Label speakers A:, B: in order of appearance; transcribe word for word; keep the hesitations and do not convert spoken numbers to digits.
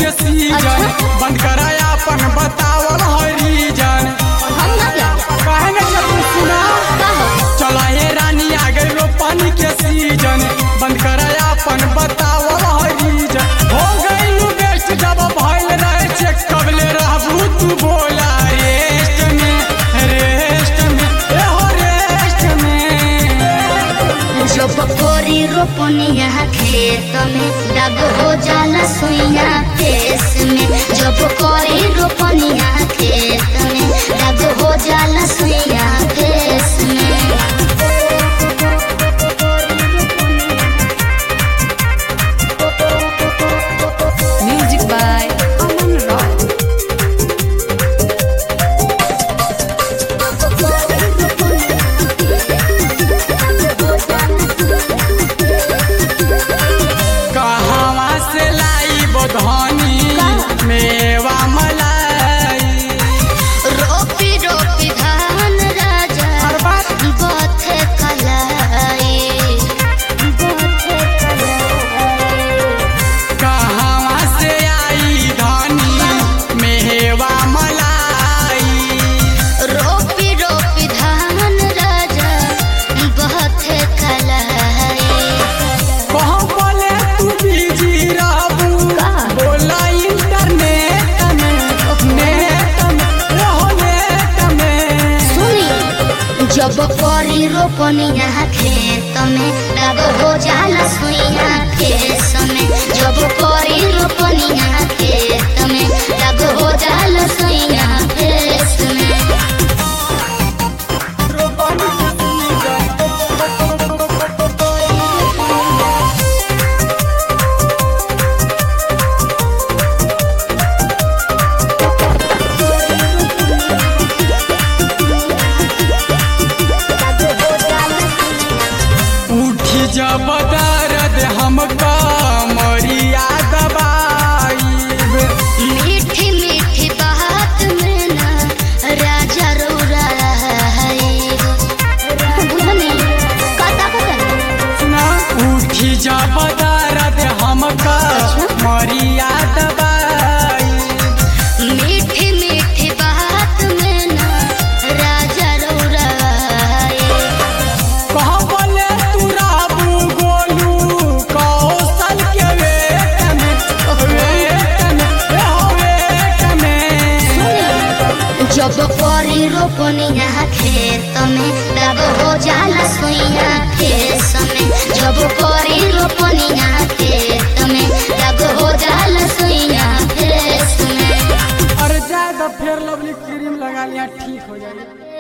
A: के सीजन बंद कराया अपन बतावल है रीजन काहे न चलू सुना चला हे रानी आ गई रोपनी के सीजन बंद कराया अपन बतावल है रीजन हो गई नु बेस्ट जब भइल रहे चेक कबले रहबू तू बोला रेस्ट में रेस्ट में ए हो रेस्ट में
B: जब कोरी रोपनिया खेत में दाग हो जाला सुइया फेस में जब कोरी रोपनिया खेत में दाग हो जाला सुइया फेस में
C: Music by Aman Rock.
A: कहवा से लाई बधनी मेवा मलाई
B: रोपी रोपी धान राजा बथे कलाई बथे कलाई
A: कहवा से आई धनी मेवा मलाई
B: रोपी रोपी धान राजा बथे कलाई
A: कहाँ बोले तू बिजी रहबू बोला इंटरनेट में नेट में रहो नेट में
B: सुनी जब करी रोपनिया खेत में तब हो जाला सुइया फेस में जब करी रोपनिया खेत में तब हो जाला सुइया फेस में
A: रोपनी के सीजन उठी जब दर्द हमका मरिया दबाईब
B: मीठी मीठी बात में ना राजा रौरा बुझनी कता कता
A: सुना उठी जब दर्द हमका मरिया दबाईब
B: मीठी मीठी बात में ना राजा रौरा
A: कहाँ बोले तू राबू गोलू कौशल के वेट में वेट में ए हो वेट में
B: जब करी रोपनिया खेत में तब हो जाला सुइया फेस में जब करी रोपनिया खेत में तब हो जाला सुइया फेस में
A: अरे ज्यादा फेर लवली क्रीम लगा लिया ठीक हो जाएगी।